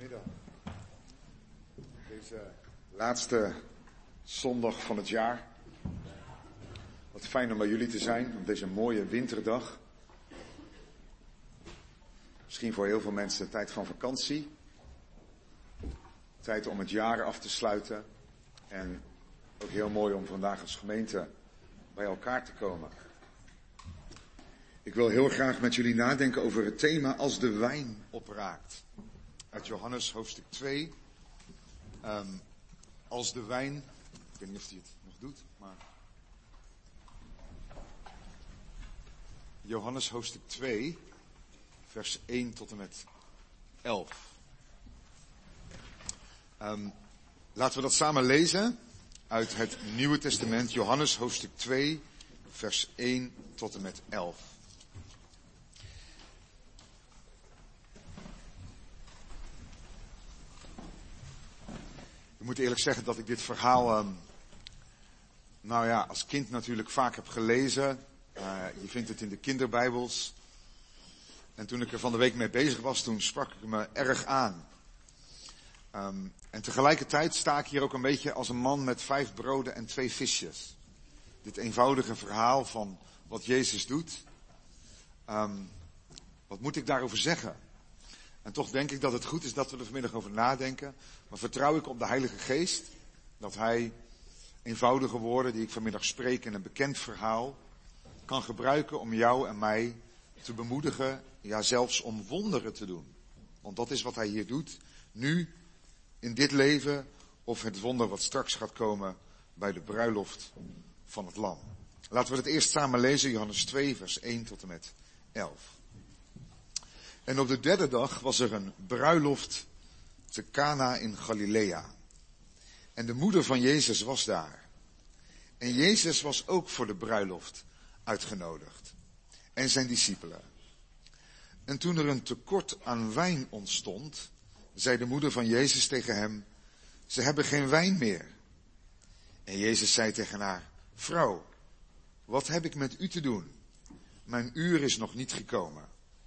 Goedemiddag. Deze laatste zondag van het jaar. Wat fijn om bij jullie te zijn op deze mooie winterdag. Misschien voor heel veel mensen een tijd van vakantie. Tijd om het jaar af te sluiten. En ook heel mooi om vandaag als gemeente bij elkaar te komen. Ik wil heel graag met jullie nadenken over het thema als de wijn opraakt. Uit Johannes hoofdstuk 2. Als de wijn, ik weet niet of hij het nog doet, maar Johannes hoofdstuk 2, vers 1 tot en met 11. Laten we dat samen lezen uit het Nieuwe Testament, Johannes hoofdstuk 2, vers 1 tot en met 11. Ik moet eerlijk zeggen dat ik dit verhaal, als kind natuurlijk vaak heb gelezen. Je vindt het in de kinderbijbels. En toen ik er van de week mee bezig was, toen sprak ik me erg aan. En tegelijkertijd sta ik hier ook een beetje als een man met 5 broden en 2 visjes. Dit eenvoudige verhaal van wat Jezus doet. Wat moet ik daarover zeggen? En toch denk ik dat het goed is dat we er vanmiddag over nadenken. Maar vertrouw ik op de Heilige Geest dat Hij eenvoudige woorden die ik vanmiddag spreek in een bekend verhaal kan gebruiken om jou en mij te bemoedigen, ja zelfs om wonderen te doen. Want dat is wat Hij hier doet, nu, in dit leven, of het wonder wat straks gaat komen bij de bruiloft van het Lam. Laten we het eerst samen lezen, Johannes 2, vers 1 tot en met 11. En op de 3e dag was er een bruiloft te Cana in Galilea. En de moeder van Jezus was daar. En Jezus was ook voor de bruiloft uitgenodigd. En zijn discipelen. En toen er een tekort aan wijn ontstond, zei de moeder van Jezus tegen hem: ze hebben geen wijn meer. En Jezus zei tegen haar: vrouw, wat heb ik met u te doen? Mijn uur is nog niet gekomen.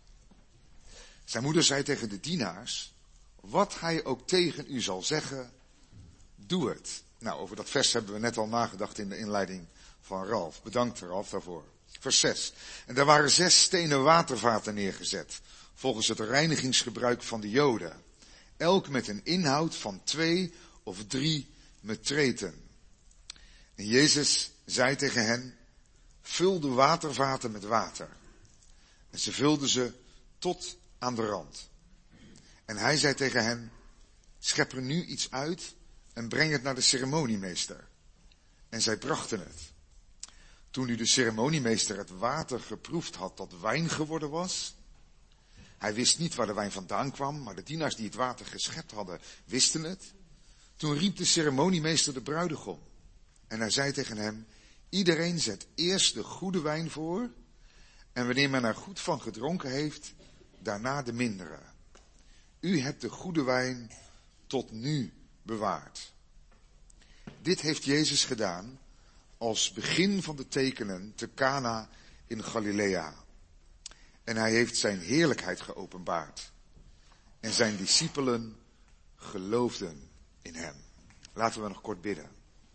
Zijn moeder zei tegen de dienaars: wat hij ook tegen u zal zeggen, doe het. Nou, over dat vers hebben we net al nagedacht in de inleiding van Ralf. Bedankt Ralf daarvoor. Vers 6. En daar waren 6 stenen watervaten neergezet, volgens het reinigingsgebruik van de Joden. Elk met een inhoud van 2 of 3 metreten. En Jezus zei tegen hen: vul de watervaten met water. En ze vulden ze tot aan de rand. En hij zei tegen hen: schep er nu iets uit en breng het naar de ceremoniemeester. En zij brachten het. Toen nu de ceremoniemeester het water geproefd had dat wijn geworden was, hij wist niet waar de wijn vandaan kwam, maar de dienaars die het water geschept hadden, wisten het. Toen riep de ceremoniemeester de bruidegom. En hij zei tegen hem: iedereen zet eerst de goede wijn voor, en wanneer men er goed van gedronken heeft, daarna de mindere. U hebt de goede wijn tot nu bewaard. Dit heeft Jezus gedaan als begin van de tekenen te Cana in Galilea. En hij heeft zijn heerlijkheid geopenbaard. En zijn discipelen geloofden in hem. Laten we nog kort bidden.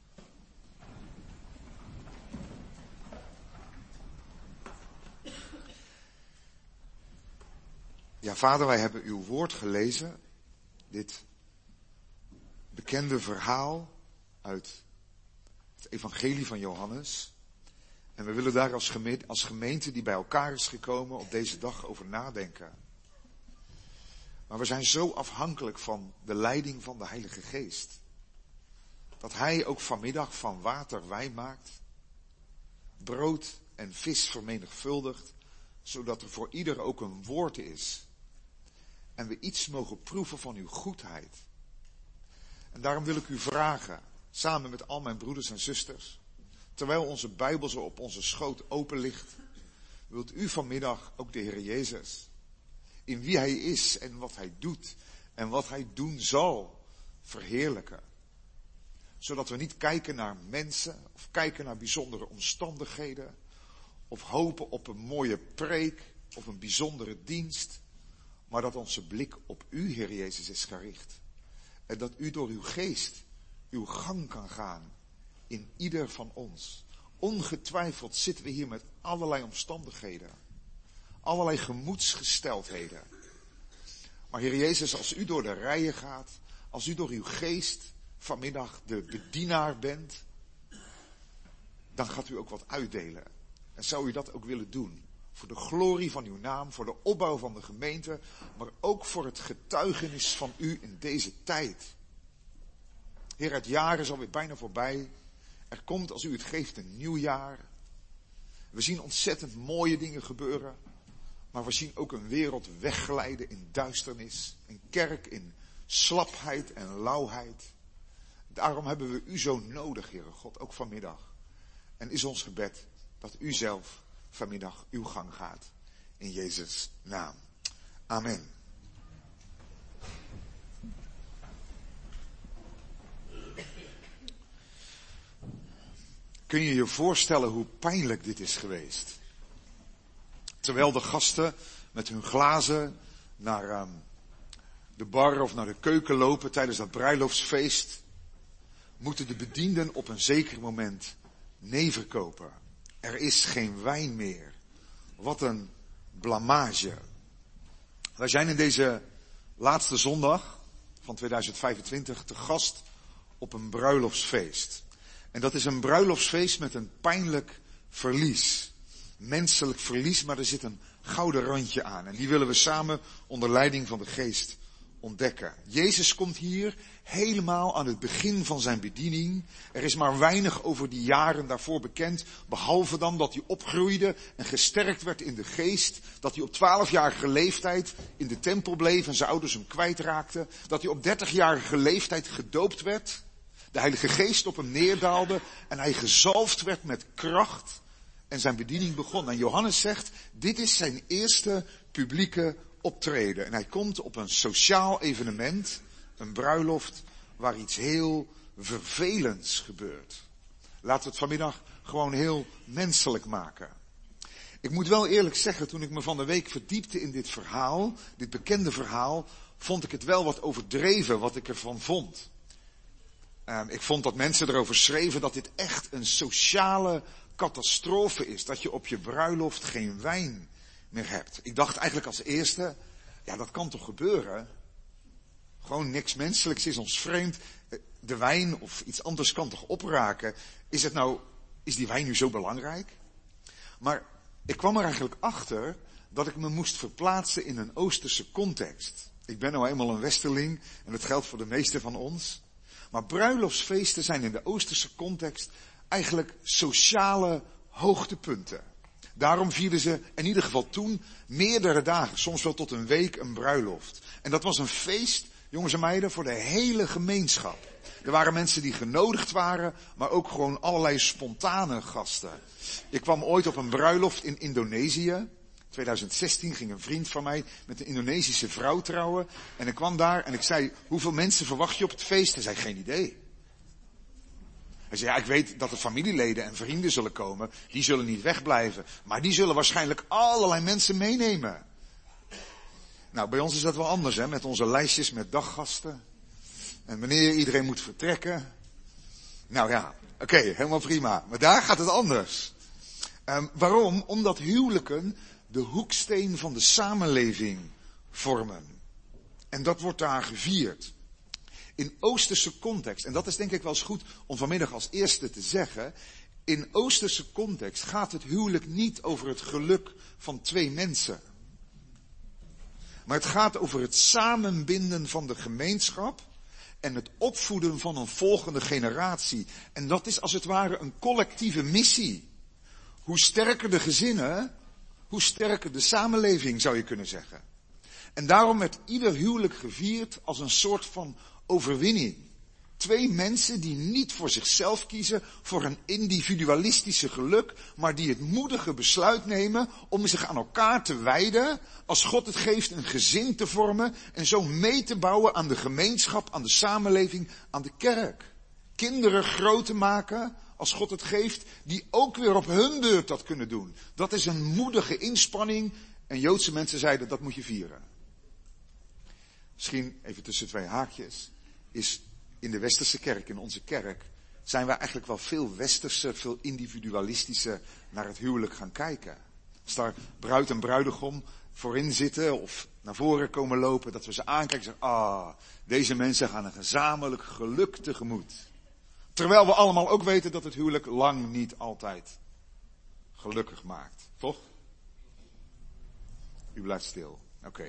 Ja, Vader, wij hebben uw woord gelezen. Dit bekende verhaal uit het evangelie van Johannes. En we willen daar als gemeente die bij elkaar is gekomen op deze dag over nadenken. Maar we zijn zo afhankelijk van de leiding van de Heilige Geest. Dat Hij ook vanmiddag van water wijn maakt. Brood en vis vermenigvuldigt. Zodat er voor ieder ook een woord is. En we iets mogen proeven van uw goedheid. En daarom wil ik u vragen, samen met al mijn broeders en zusters, terwijl onze Bijbel zo op onze schoot open ligt, wilt u vanmiddag ook de Heer Jezus, in wie Hij is en wat Hij doet en wat Hij doen zal, verheerlijken. Zodat we niet kijken naar mensen of kijken naar bijzondere omstandigheden of hopen op een mooie preek of een bijzondere dienst. maar dat onze blik op u, Heer Jezus, is gericht. En dat u door uw geest uw gang kan gaan in ieder van ons. Ongetwijfeld zitten we hier met allerlei omstandigheden. Allerlei gemoedsgesteldheden. Maar Heer Jezus, als u door de rijen gaat, als u door uw geest vanmiddag de bedienaar bent, dan gaat u ook wat uitdelen. En zou u dat ook willen doen? Voor de glorie van uw naam, voor de opbouw van de gemeente, maar ook voor het getuigenis van u in deze tijd. Heer, het jaar is alweer bijna voorbij. Er komt, als u het geeft, een nieuw jaar. We zien ontzettend mooie dingen gebeuren. Maar we zien ook een wereld wegglijden in duisternis. Een kerk in slapheid en lauwheid. Daarom hebben we u zo nodig, Heere God, ook vanmiddag. En is ons gebed dat u zelf vanmiddag uw gang gaat. In Jezus' naam. Amen. Kun je je voorstellen hoe pijnlijk dit is geweest? Terwijl de gasten met hun glazen naar de bar of naar de keuken lopen tijdens dat bruiloftsfeest, moeten de bedienden op een zeker moment nee verkopen. Er is geen wijn meer. Wat een blamage. Wij zijn in deze laatste zondag van 2025 te gast op een bruiloftsfeest. En dat is een bruiloftsfeest met een pijnlijk verlies. Menselijk verlies, maar er zit een gouden randje aan. En die willen we samen onder leiding van de Geest ontdekken. Jezus komt hier helemaal aan het begin van zijn bediening. Er is maar weinig over die jaren daarvoor bekend, behalve dan dat hij opgroeide en gesterkt werd in de geest. Dat hij op 12-jarige leeftijd in de tempel bleef en zijn ouders hem kwijtraakten. Dat hij op 30-jarige leeftijd gedoopt werd. De Heilige Geest op hem neerdaalde en hij gezalfd werd met kracht. En zijn bediening begon. En Johannes zegt, dit is zijn eerste publieke optreden. En hij komt op een sociaal evenement, een bruiloft, waar iets heel vervelends gebeurt. Laten we het vanmiddag gewoon heel menselijk maken. Ik moet wel eerlijk zeggen, toen ik me van de week verdiepte in dit verhaal, dit bekende verhaal, vond ik het wel wat overdreven wat ik ervan vond. Ik vond dat mensen erover schreven dat dit echt een sociale catastrofe is. Dat je op je bruiloft geen wijn meer hebt. Ik dacht eigenlijk als eerste, ja, dat kan toch gebeuren? Gewoon niks menselijks is ons vreemd. De wijn of iets anders kan toch opraken? Is die wijn nu zo belangrijk? Maar ik kwam er eigenlijk achter dat ik me moest verplaatsen in een Oosterse context. Ik ben nou eenmaal een westerling en dat geldt voor de meesten van ons. Maar bruiloftsfeesten zijn in de Oosterse context eigenlijk sociale hoogtepunten. Daarom vierden ze in ieder geval toen meerdere dagen, soms wel tot een week, een bruiloft. En dat was een feest, jongens en meiden, voor de hele gemeenschap. Er waren mensen die genodigd waren, maar ook gewoon allerlei spontane gasten. Ik kwam ooit op een bruiloft in Indonesië. 2016 ging een vriend van mij met een Indonesische vrouw trouwen. En ik kwam daar en ik zei, hoeveel mensen verwacht je op het feest? Hij zei, geen idee. Hij zei, ja, ik weet dat er familieleden en vrienden zullen komen. Die zullen niet wegblijven. Maar die zullen waarschijnlijk allerlei mensen meenemen. Nou, bij ons is dat wel anders, hè, met onze lijstjes met daggasten. En wanneer iedereen moet vertrekken. Nou ja, oké, helemaal prima. Maar daar gaat het anders. Waarom? Omdat huwelijken de hoeksteen van de samenleving vormen. En dat wordt daar gevierd. In Oosterse context, en dat is denk ik wel eens goed om vanmiddag als eerste te zeggen. In Oosterse context gaat het huwelijk niet over het geluk van twee mensen. Maar het gaat over het samenbinden van de gemeenschap en het opvoeden van een volgende generatie. En dat is als het ware een collectieve missie. Hoe sterker de gezinnen, hoe sterker de samenleving, zou je kunnen zeggen. En daarom werd ieder huwelijk gevierd als een soort van overwinning. Twee mensen die niet voor zichzelf kiezen, voor een individualistische geluk, maar die het moedige besluit nemen om zich aan elkaar te wijden, als God het geeft een gezin te vormen en zo mee te bouwen aan de gemeenschap, aan de samenleving, aan de kerk. Kinderen groot te maken, als God het geeft, die ook weer op hun beurt dat kunnen doen. Dat is een moedige inspanning en Joodse mensen zeiden dat moet je vieren. misschien even tussen twee haakjes, is in de westerse kerk, in onze kerk, zijn wij eigenlijk wel veel westerse, veel individualistischer naar het huwelijk gaan kijken. Als daar bruid en bruidegom voorin zitten of naar voren komen lopen, dat we ze aankijken en zeggen, deze mensen gaan een gezamenlijk geluk tegemoet. Terwijl we allemaal ook weten dat het huwelijk lang niet altijd gelukkig maakt. Toch? U blijft stil. Oké.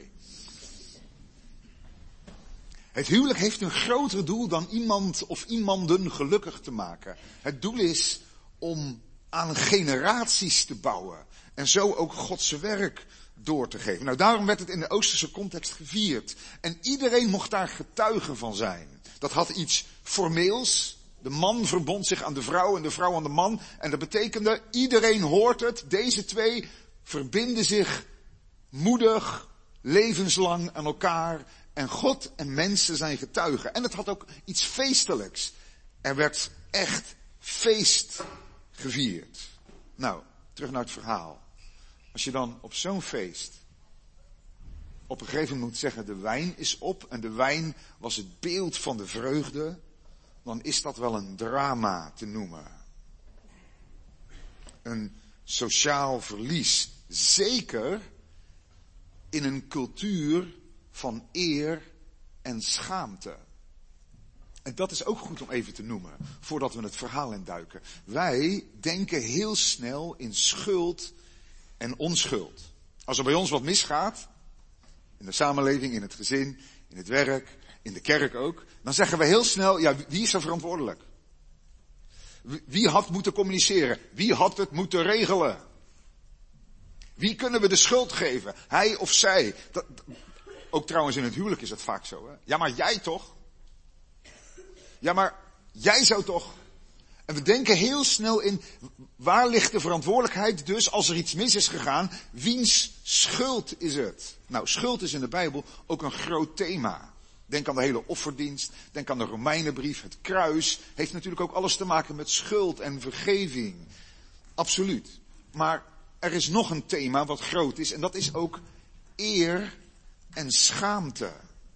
Het huwelijk heeft een groter doel dan iemand of iemanden gelukkig te maken. Het doel is om aan generaties te bouwen. En zo ook Gods werk door te geven. Nou, daarom werd het in de Oosterse context gevierd. En iedereen mocht daar getuige van zijn. Dat had iets formeels. De man verbond zich aan de vrouw en de vrouw aan de man. En dat betekende, iedereen hoort het. Deze twee verbinden zich moedig, levenslang aan elkaar. En God en mensen zijn getuigen. En het had ook iets feestelijks. Er werd echt feest gevierd. Nou, terug naar het verhaal. Als je dan op zo'n feest op een gegeven moment moet zeggen, de wijn is op. En de wijn was het beeld van de vreugde. Dan is dat wel een drama te noemen. Een sociaal verlies. Zeker in een cultuur van eer en schaamte. En dat is ook goed om even te noemen, voordat we het verhaal induiken. Wij denken heel snel in schuld en onschuld. Als er bij ons wat misgaat, in de samenleving, in het gezin, in het werk, in de kerk ook, dan zeggen we heel snel, ja, wie is er verantwoordelijk? Wie had moeten communiceren? Wie had het moeten regelen? Wie kunnen we de schuld geven? Hij of zij? Ook trouwens in het huwelijk is dat vaak zo. Hè? Ja, maar jij toch? Ja, maar jij zou toch? En we denken heel snel in, waar ligt de verantwoordelijkheid dus als er iets mis is gegaan? Wiens schuld is het? Nou, schuld is in de Bijbel ook een groot thema. Denk aan de hele offerdienst, denk aan de Romeinenbrief, het kruis. Heeft natuurlijk ook alles te maken met schuld en vergeving. Absoluut. Maar er is nog een thema wat groot is en dat is ook eer en schaamte.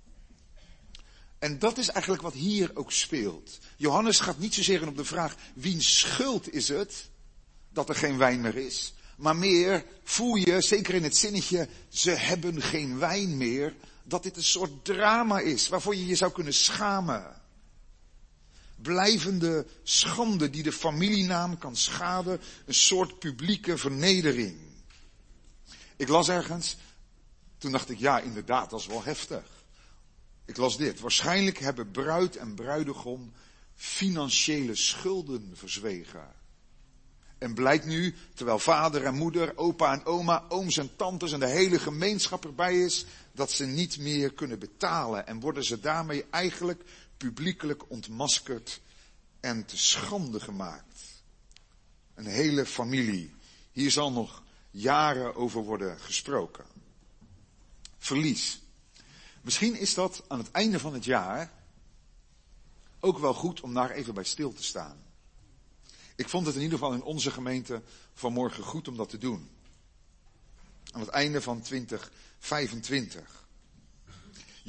En dat is eigenlijk wat hier ook speelt. Johannes gaat niet zozeer in op de vraag, wiens schuld is het dat er geen wijn meer is? Maar meer voel je, zeker in het zinnetje, ze hebben geen wijn meer, dat dit een soort drama is, waarvoor je je zou kunnen schamen. Blijvende schande die de familienaam kan schaden, een soort publieke vernedering. Ik las ergens, toen dacht ik, ja inderdaad, dat is wel heftig. Ik las dit. Waarschijnlijk hebben bruid en bruidegom financiële schulden verzwegen. En blijkt nu, terwijl vader en moeder, opa en oma, ooms en tantes en de hele gemeenschap erbij is, dat ze niet meer kunnen betalen. En worden ze daarmee eigenlijk publiekelijk ontmaskerd en te schande gemaakt. Een hele familie. Hier zal nog jaren over worden gesproken. Verlies. Misschien is dat aan het einde van het jaar ook wel goed om daar even bij stil te staan. Ik vond het in ieder geval in onze gemeente vanmorgen goed om dat te doen. Aan het einde van 2025. Je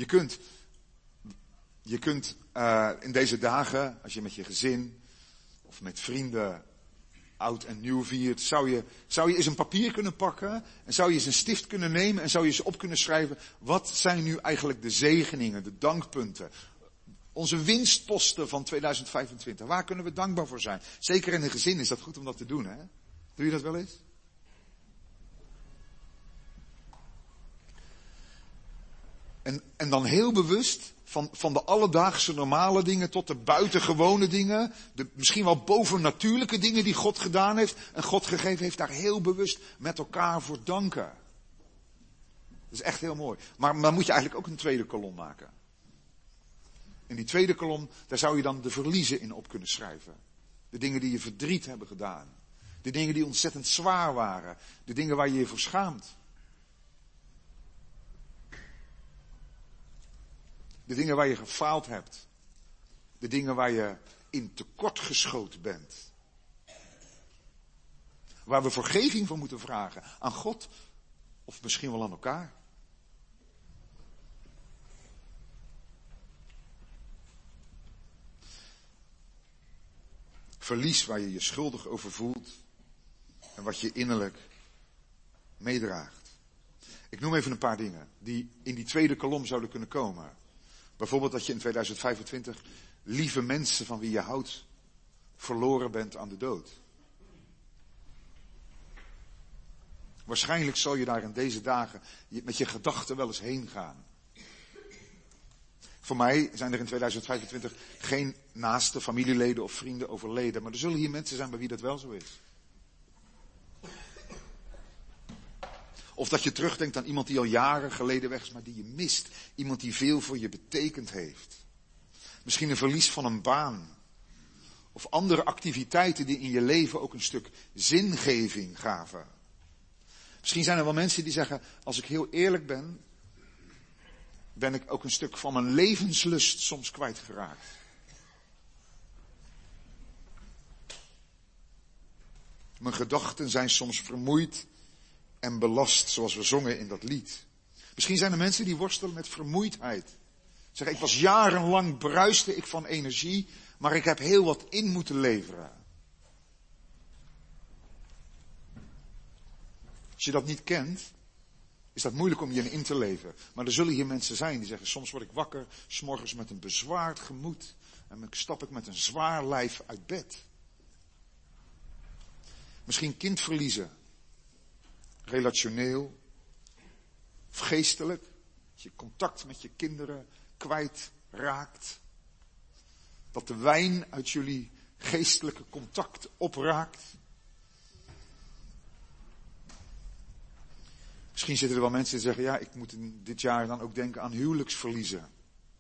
kunt in deze dagen, als je met je gezin of met vrienden oud en nieuw viert, zou je eens een papier kunnen pakken en zou je eens een stift kunnen nemen en zou je eens op kunnen schrijven, wat zijn nu eigenlijk de zegeningen, de dankpunten, onze winstposten van 2025. Waar kunnen we dankbaar voor zijn? Zeker in een gezin is dat goed om dat te doen, hè? Doe je dat wel eens? En dan heel bewust van de alledaagse normale dingen tot de buitengewone dingen, de misschien wel bovennatuurlijke dingen die God gedaan heeft en God gegeven heeft, daar heel bewust met elkaar voor danken. Dat is echt heel mooi. Maar dan moet je eigenlijk ook een tweede kolom maken. In die tweede kolom, daar zou je dan de verliezen in op kunnen schrijven. De dingen die je verdriet hebben gedaan. De dingen die ontzettend zwaar waren. De dingen waar je je voor schaamt. De dingen waar je gefaald hebt. De dingen waar je in tekort geschoten bent. Waar we vergeving voor moeten vragen. Aan God of misschien wel aan elkaar. Verlies waar je je schuldig over voelt en wat je innerlijk meedraagt. Ik noem even een paar dingen die in die tweede kolom zouden kunnen komen. Bijvoorbeeld dat je in 2025 lieve mensen van wie je houdt verloren bent aan de dood. Waarschijnlijk zal je daar in deze dagen met je gedachten wel eens heen gaan. Voor mij zijn er in 2025 geen naaste familieleden of vrienden overleden. Maar er zullen hier mensen zijn bij wie dat wel zo is. Of dat je terugdenkt aan iemand die al jaren geleden weg is, maar die je mist. Iemand die veel voor je betekend heeft. Misschien een verlies van een baan. Of andere activiteiten die in je leven ook een stuk zingeving gaven. Misschien zijn er wel mensen die zeggen, als ik heel eerlijk ben, ben ik ook een stuk van mijn levenslust soms kwijtgeraakt. Mijn gedachten zijn soms vermoeid en belast, zoals we zongen in dat lied. Misschien zijn er mensen die worstelen met vermoeidheid. Zeggen, ik was jarenlang bruiste ik van energie, maar ik heb heel wat in moeten leveren. Als je dat niet kent, is dat moeilijk om je in te leven. Maar er zullen hier mensen zijn die zeggen, soms word ik wakker, 's morgens met een bezwaard gemoed. En stap ik met een zwaar lijf uit bed. Misschien kindverliezen. Relationeel. Of geestelijk. Dat je contact met je kinderen kwijtraakt. Dat de wijn uit jullie geestelijke contact opraakt. Misschien zitten er wel mensen die zeggen, ja, ik moet dit jaar dan ook denken aan huwelijksverliezen.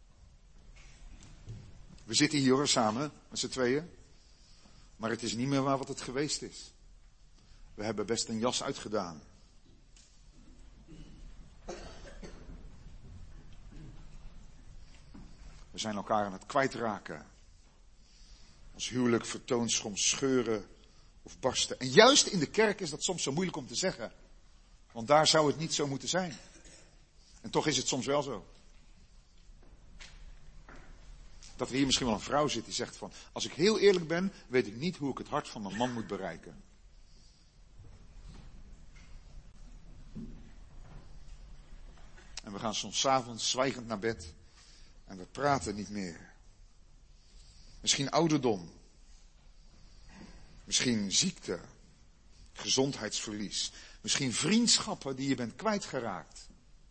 We zitten hier hoor, samen, met z'n tweeën. Maar het is niet meer wat het geweest is. We hebben best een jas uitgedaan. We zijn elkaar aan het kwijtraken. Ons huwelijk vertoont soms scheuren of barsten. En juist in de kerk is dat soms zo moeilijk om te zeggen. Want daar zou het niet zo moeten zijn. En toch is het soms wel zo. Dat er hier misschien wel een vrouw zit die zegt van, als ik heel eerlijk ben, weet ik niet hoe ik het hart van mijn man moet bereiken. En we gaan soms 's avonds zwijgend naar bed en we praten niet meer. Misschien ouderdom. Misschien ziekte. Gezondheidsverlies. Misschien vriendschappen die je bent kwijtgeraakt.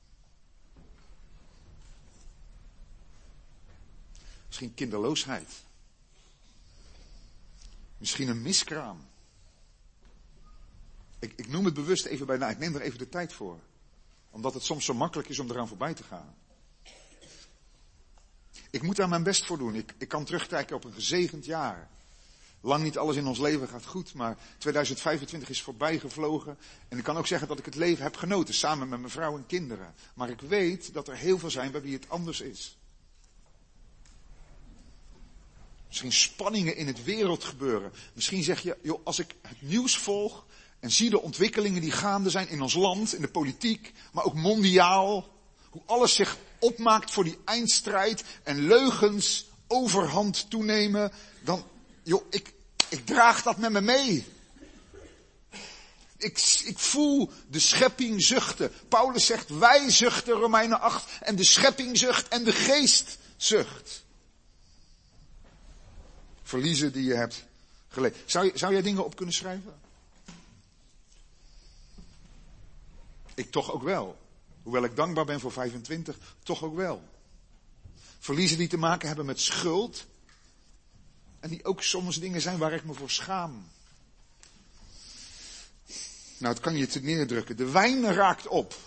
Misschien kinderloosheid. Misschien een miskraam. Ik noem het bewust even bijna. Ik neem er even de tijd voor. Omdat het soms zo makkelijk is om eraan voorbij te gaan. Ik moet daar mijn best voor doen. Ik kan terugkijken op een gezegend jaar. Lang niet alles in ons leven gaat goed, maar 2025 is voorbij gevlogen. En ik kan ook zeggen dat ik het leven heb genoten, samen met mijn vrouw en kinderen. Maar ik weet dat er heel veel zijn bij wie het anders is. Misschien spanningen in het wereldgebeuren. Misschien zeg je, joh, als ik het nieuws volg en zie de ontwikkelingen die gaande zijn in ons land, in de politiek, maar ook mondiaal. Hoe alles zich opmaakt voor die eindstrijd en leugens overhand toenemen. Dan, joh, ik draag dat met me mee. Ik voel de schepping zuchten. Paulus zegt, wij zuchten, Romeinen 8, en de schepping zucht en de geest zucht. Verliezen die je hebt geleden. Zou jij dingen op kunnen schrijven? Ik toch ook wel. Hoewel ik dankbaar ben voor 25, toch ook wel. Verliezen die te maken hebben met schuld. En die ook soms dingen zijn waar ik me voor schaam. Nou, het kan je te neerdrukken. De wijn raakt op.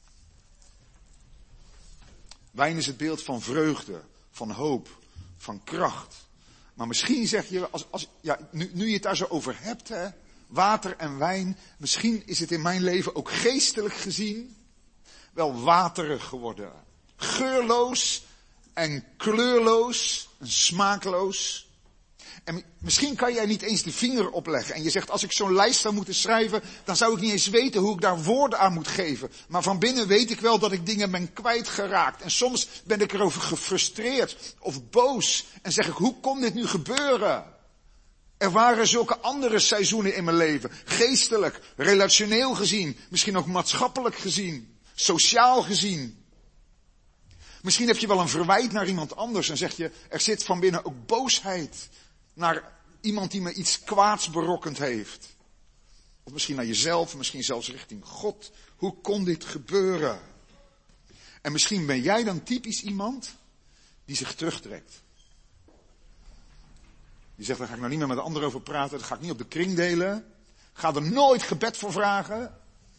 Wijn is het beeld van vreugde, van hoop, van kracht. Maar misschien zeg je, nu je het daar zo over hebt, hè, water en wijn, misschien is het in mijn leven ook geestelijk gezien wel waterig geworden. Geurloos en kleurloos en smaakloos. En misschien kan jij niet eens de vinger opleggen. En je zegt, als ik zo'n lijst zou moeten schrijven, dan zou ik niet eens weten hoe ik daar woorden aan moet geven. Maar van binnen weet ik wel dat ik dingen ben kwijtgeraakt. En soms ben ik erover gefrustreerd of boos. En zeg ik, hoe kon dit nu gebeuren? Er waren zulke andere seizoenen in mijn leven. Geestelijk, relationeel gezien, misschien ook maatschappelijk gezien, sociaal gezien. Misschien heb je wel een verwijt naar iemand anders en zeg je, er zit van binnen ook boosheid naar iemand die me iets kwaads berokkend heeft. Of misschien naar jezelf, misschien zelfs richting God. Hoe kon dit gebeuren? En misschien ben jij dan typisch iemand die zich terugtrekt. Die zegt, daar ga ik nou niet meer met de anderen over praten, dat ga ik niet op de kring delen. Ga er nooit gebed voor vragen.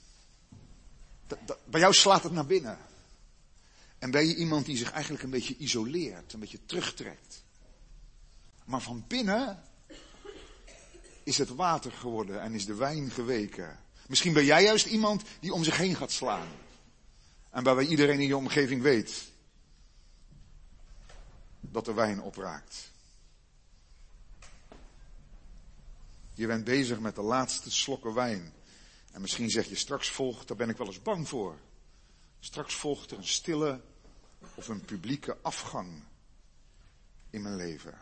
Bij jou slaat het naar binnen. En ben je iemand die zich eigenlijk een beetje isoleert, een beetje terugtrekt. Maar van binnen is het water geworden en is de wijn geweken. Misschien ben jij juist iemand die om zich heen gaat slaan. En waarbij iedereen in je omgeving weet dat de wijn opraakt. Je bent bezig met de laatste slokken wijn. En misschien zeg je, straks volgt, daar ben ik wel eens bang voor. Straks volgt er een stille of een publieke afgang in mijn leven.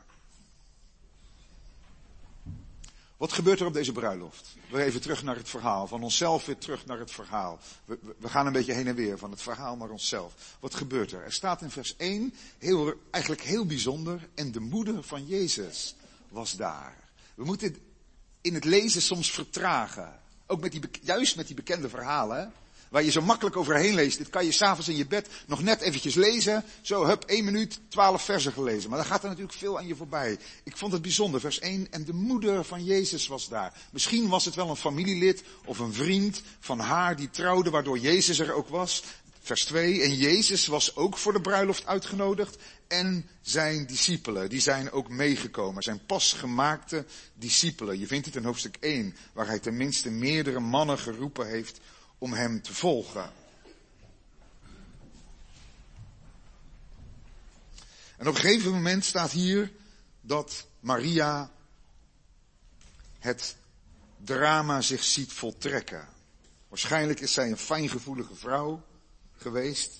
Wat gebeurt er op deze bruiloft? We even terug naar het verhaal. Van onszelf weer terug naar het verhaal. We gaan een beetje heen en weer van het verhaal naar onszelf. Wat gebeurt er? Er staat in vers 1, eigenlijk heel bijzonder. En de moeder van Jezus was daar. We moeten in het lezen soms vertragen. Ook juist met die bekende verhalen. Waar je zo makkelijk overheen leest. Dit kan je 's avonds in je bed nog net eventjes lezen. Zo, 1 minuut, 12 versen gelezen. Maar dan gaat er natuurlijk veel aan je voorbij. Ik vond het bijzonder. Vers 1. En de moeder van Jezus was daar. Misschien was het wel een familielid of een vriend van haar die trouwde, waardoor Jezus er ook was. Vers 2. En Jezus was ook voor de bruiloft uitgenodigd. En zijn discipelen, die zijn ook meegekomen. Zijn pas gemaakte discipelen. Je vindt het in hoofdstuk 1. Waar hij tenminste meerdere mannen geroepen heeft om hem te volgen. En op een gegeven moment staat hier dat Maria het drama zich ziet voltrekken. Waarschijnlijk is zij een fijngevoelige vrouw geweest.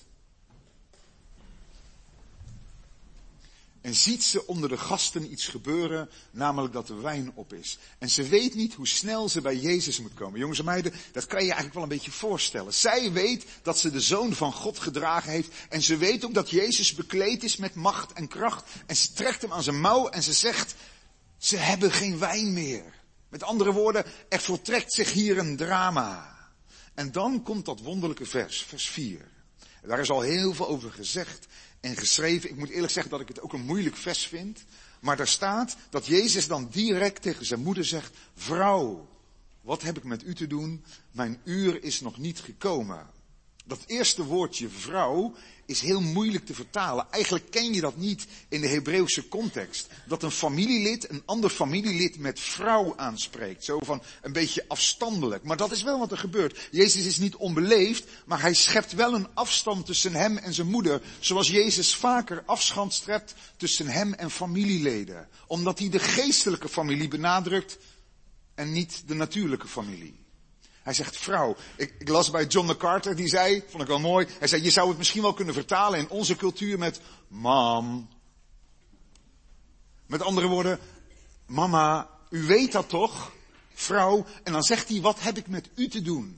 En ziet ze onder de gasten iets gebeuren, namelijk dat de wijn op is. En ze weet niet hoe snel ze bij Jezus moet komen. Jongens en meiden, dat kan je eigenlijk wel een beetje voorstellen. Zij weet dat ze de Zoon van God gedragen heeft. En ze weet ook dat Jezus bekleed is met macht en kracht. En ze trekt hem aan zijn mouw en ze zegt, ze hebben geen wijn meer. Met andere woorden, er voltrekt zich hier een drama. En dan komt dat wonderlijke vers 4. Daar is al heel veel over gezegd en geschreven. Ik moet eerlijk zeggen dat ik het ook een moeilijk vers vind. Maar daar staat dat Jezus dan direct tegen zijn moeder zegt, vrouw, wat heb ik met u te doen? Mijn uur is nog niet gekomen. Dat eerste woordje vrouw is heel moeilijk te vertalen. Eigenlijk ken je dat niet in de Hebreeuwse context. Dat een familielid een ander familielid met vrouw aanspreekt. Zo van een beetje afstandelijk. Maar dat is wel wat er gebeurt. Jezus is niet onbeleefd, maar hij schept wel een afstand tussen hem en zijn moeder. Zoals Jezus vaker afstand schept tussen hem en familieleden. Omdat hij de geestelijke familie benadrukt en niet de natuurlijke familie. Hij zegt vrouw. Ik las bij John MacArthur, die zei, vond ik wel mooi. Hij zei, je zou het misschien wel kunnen vertalen in onze cultuur met mam. Met andere woorden, mama, u weet dat toch? Vrouw. En dan zegt hij, wat heb ik met u te doen?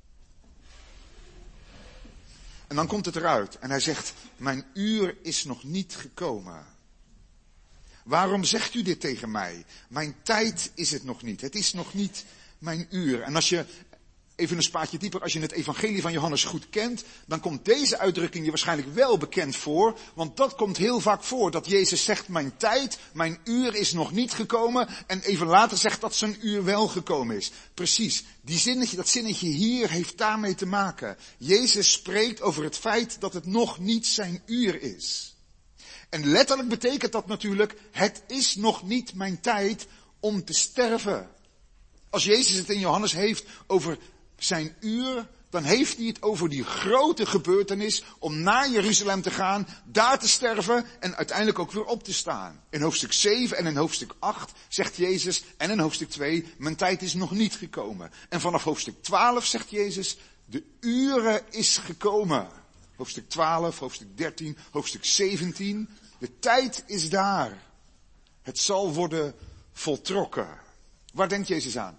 En dan komt het eruit. En hij zegt, mijn uur is nog niet gekomen. Waarom zegt u dit tegen mij? Mijn tijd is het nog niet. Het is nog niet mijn uur. En als je, even een spaatje dieper, als je het evangelie van Johannes goed kent, dan komt deze uitdrukking je waarschijnlijk wel bekend voor. Want dat komt heel vaak voor, dat Jezus zegt, mijn tijd, mijn uur is nog niet gekomen. En even later zegt dat zijn uur wel gekomen is. Precies, dat zinnetje hier heeft daarmee te maken. Jezus spreekt over het feit dat het nog niet zijn uur is. En letterlijk betekent dat natuurlijk, het is nog niet mijn tijd om te sterven. Als Jezus het in Johannes heeft over zijn uur, dan heeft hij het over die grote gebeurtenis om naar Jeruzalem te gaan, daar te sterven en uiteindelijk ook weer op te staan. In hoofdstuk 7 en in hoofdstuk 8 zegt Jezus, en in hoofdstuk 2, mijn tijd is nog niet gekomen. En vanaf hoofdstuk 12 zegt Jezus, de uren is gekomen. Hoofdstuk 12, hoofdstuk 13, hoofdstuk 17, de tijd is daar. Het zal worden voltrokken. Waar denkt Jezus aan?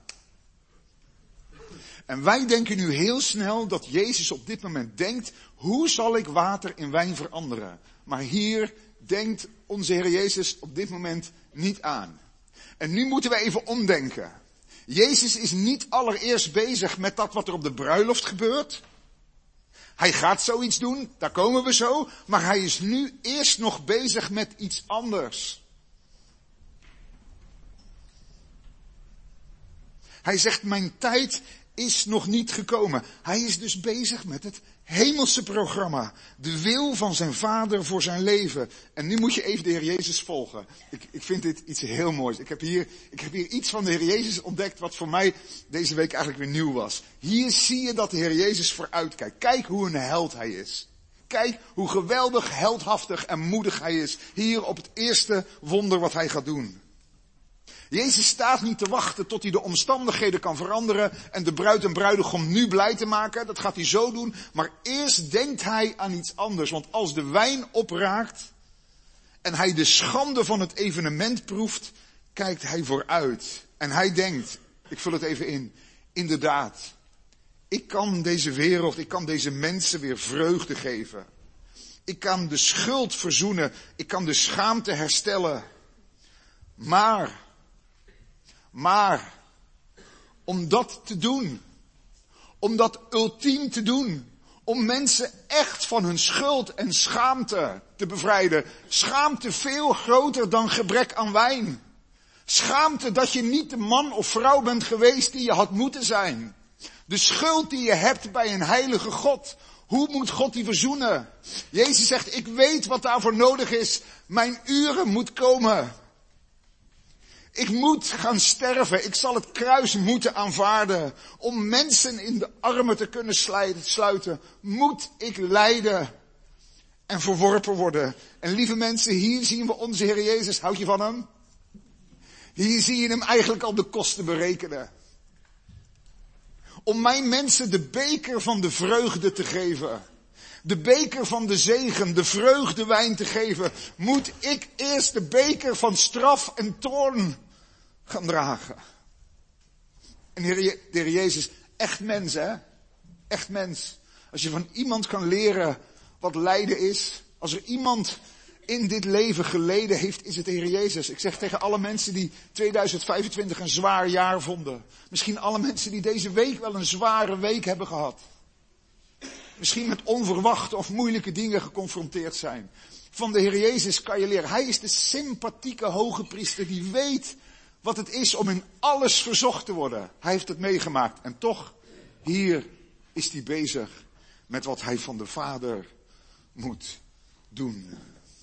En wij denken nu heel snel dat Jezus op dit moment denkt, hoe zal ik water in wijn veranderen? Maar hier denkt onze Heer Jezus op dit moment niet aan. En nu moeten we even omdenken. Jezus is niet allereerst bezig met dat wat er op de bruiloft gebeurt. Hij gaat zoiets doen, daar komen we zo. Maar hij is nu eerst nog bezig met iets anders. Hij zegt, mijn tijd is nog niet gekomen. Hij is dus bezig met het hemelse programma. De wil van zijn Vader voor zijn leven. En nu moet je even de Heer Jezus volgen. Ik vind dit iets heel moois. Ik heb hier iets van de Heer Jezus ontdekt wat voor mij deze week eigenlijk weer nieuw was. Hier zie je dat de Heer Jezus vooruitkijkt. Kijk hoe een held hij is. Kijk hoe geweldig, heldhaftig en moedig hij is. Hier op het eerste wonder wat hij gaat doen. Jezus staat niet te wachten tot hij de omstandigheden kan veranderen en de bruid en bruidegom nu blij te maken. Dat gaat hij zo doen. Maar eerst denkt hij aan iets anders. Want als de wijn opraakt en hij de schande van het evenement proeft, kijkt hij vooruit. En hij denkt, ik vul het even in, inderdaad, ik kan deze wereld, ik kan deze mensen weer vreugde geven. Ik kan de schuld verzoenen, ik kan de schaamte herstellen. Maar, om dat te doen, om dat ultiem te doen, om mensen echt van hun schuld en schaamte te bevrijden. Schaamte veel groter dan gebrek aan wijn. Schaamte dat je niet de man of vrouw bent geweest die je had moeten zijn. De schuld die je hebt bij een heilige God. Hoe moet God die verzoenen? Jezus zegt, ik weet wat daarvoor nodig is. Mijn uren moet komen. Ik moet gaan sterven. Ik zal het kruis moeten aanvaarden. Om mensen in de armen te kunnen sluiten, moet ik lijden en verworpen worden. En lieve mensen, hier zien we onze Heer Jezus. Houd je van hem? Hier zie je hem eigenlijk al de kosten berekenen. Om mijn mensen de beker van de vreugde te geven. De beker van de zegen, de vreugdewijn te geven, moet ik eerst de beker van straf en toorn gaan dragen. En de Heer Jezus, echt mens hè? Echt mens. Als je van iemand kan leren wat lijden is, als er iemand in dit leven geleden heeft, is het de Heer Jezus. Ik zeg tegen alle mensen die 2025 een zwaar jaar vonden. Misschien alle mensen die deze week wel een zware week hebben gehad. Misschien met onverwachte of moeilijke dingen geconfronteerd zijn. Van de Heer Jezus kan je leren. Hij is de sympathieke hoge priester die weet wat het is om in alles verzocht te worden. Hij heeft het meegemaakt. En toch, hier is hij bezig met wat hij van de Vader moet doen.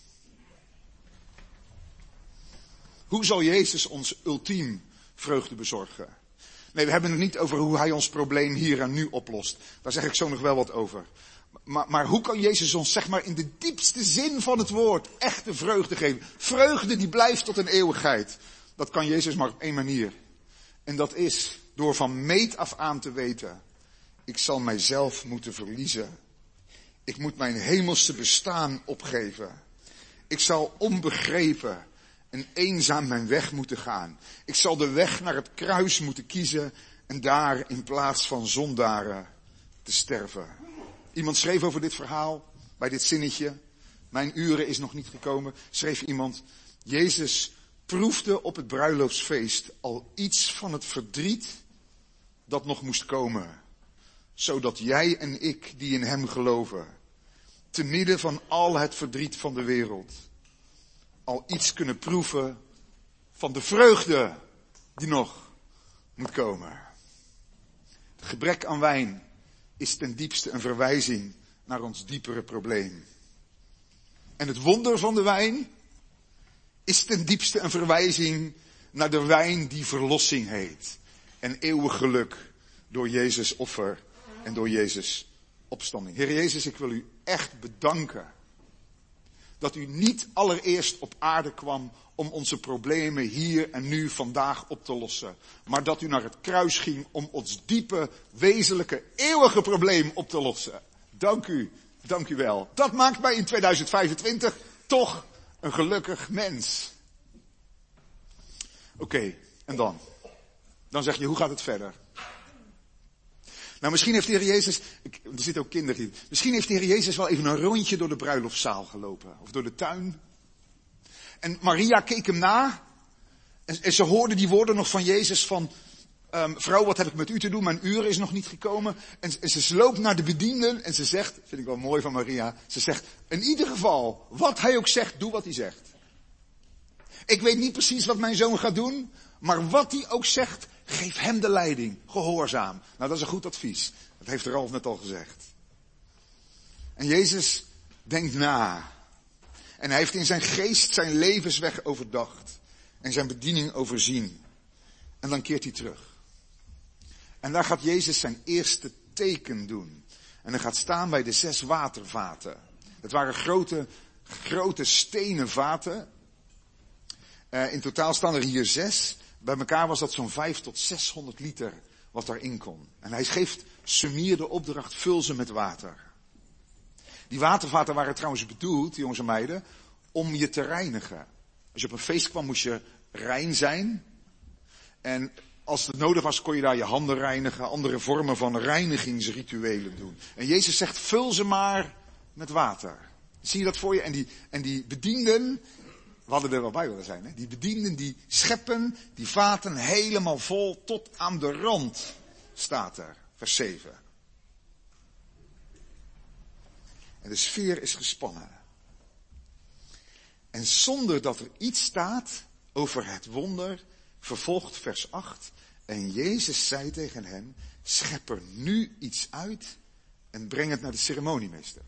Hoe zal Jezus ons ultiem vreugde bezorgen? Nee, we hebben het niet over hoe hij ons probleem hier en nu oplost. Daar zeg ik zo nog wel wat over. Maar hoe kan Jezus ons, zeg maar in de diepste zin van het woord, echte vreugde geven? Vreugde die blijft tot een eeuwigheid. Dat kan Jezus maar op één manier. En dat is door van meet af aan te weten, ik zal mijzelf moeten verliezen. Ik moet mijn hemelse bestaan opgeven. Ik zal onbegrepen en eenzaam mijn weg moeten gaan. Ik zal de weg naar het kruis moeten kiezen en daar in plaats van zondaren te sterven. Iemand schreef over dit verhaal, bij dit zinnetje, mijn uren is nog niet gekomen, schreef iemand, Jezus proefde op het bruiloftsfeest al iets van het verdriet dat nog moest komen. Zodat jij en ik, die in hem geloven, te midden van al het verdriet van de wereld, al iets kunnen proeven van de vreugde die nog moet komen. Het gebrek aan wijn is ten diepste een verwijzing naar ons diepere probleem. En het wonder van de wijn is ten diepste een verwijzing naar de wijn die verlossing heet. En eeuwig geluk door Jezus' offer en door Jezus' opstanding. Heer Jezus, ik wil u echt bedanken dat u niet allereerst op aarde kwam om onze problemen hier en nu vandaag op te lossen. Maar dat u naar het kruis ging om ons diepe, wezenlijke, eeuwige probleem op te lossen. Dank u wel. Dat maakt mij in 2025 toch een gelukkig mens. Oké, en dan? Dan zeg je, hoe gaat het verder? Nou, misschien heeft de Heer Jezus, er zitten ook kinderen hier. Misschien heeft de Heer Jezus wel even een rondje door de bruiloftszaal gelopen. Of door de tuin. En Maria keek hem na. En ze hoorde die woorden nog van Jezus van, vrouw, wat heb ik met u te doen? Mijn uur is nog niet gekomen. En ze loopt naar de bedienden en ze zegt, vind ik wel mooi van Maria. Ze zegt, in ieder geval, wat hij ook zegt, doe wat hij zegt. Ik weet niet precies wat mijn zoon gaat doen. Maar wat hij ook zegt, geef hem de leiding. Gehoorzaam. Nou, dat is een goed advies. Dat heeft Ralf net al gezegd. En Jezus denkt na. En hij heeft in zijn geest zijn levensweg overdacht. En zijn bediening overzien. En dan keert hij terug. En daar gaat Jezus zijn eerste teken doen. En hij gaat staan bij de 6 watervaten. Het waren grote stenen vaten. In totaal staan er hier 6. Bij elkaar was dat zo'n 500 tot 600 liter wat daarin kon. En hij geeft Semir de opdracht, vul ze met water. Die watervaten waren trouwens bedoeld, jongens en meiden, om je te reinigen. Als je op een feest kwam, moest je rein zijn. En als het nodig was, kon je daar je handen reinigen, andere vormen van reinigingsrituelen doen. En Jezus zegt, vul ze maar met water. Zie je dat voor je? En die bedienden, we hadden er wel bij willen zijn, hè? Die bedienden die scheppen die vaten helemaal vol tot aan de rand, staat er, vers 7. En de sfeer is gespannen. En zonder dat er iets staat over het wonder, vervolgt vers 8. En Jezus zei tegen hen, schep er nu iets uit en breng het naar de ceremoniemeester.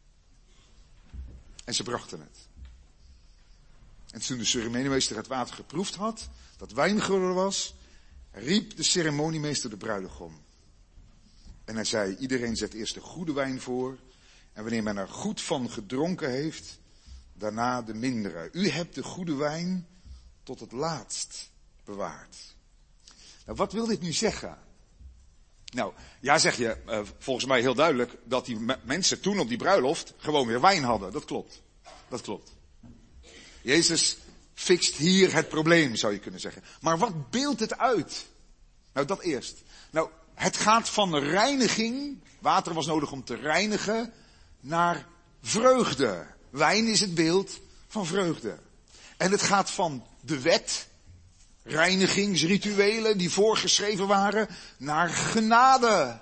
En ze brachten het. En toen de ceremoniemeester het water geproefd had, dat wijn geworden was, riep de ceremoniemeester de bruidegom. En hij zei, iedereen zet eerst de goede wijn voor, en wanneer men er goed van gedronken heeft, daarna de mindere. U hebt de goede wijn tot het laatst bewaard. Nou, wat wil dit nu zeggen? Nou, ja, zeg je, volgens mij heel duidelijk, dat die mensen toen op die bruiloft gewoon weer wijn hadden. Dat klopt. Dat klopt. Jezus fixt hier het probleem, zou je kunnen zeggen. Maar wat beeldt het uit? Nou, dat eerst. Nou, het gaat van reiniging, water was nodig om te reinigen, naar vreugde. Wijn is het beeld van vreugde. En het gaat van de wet, reinigingsrituelen die voorgeschreven waren, naar genade.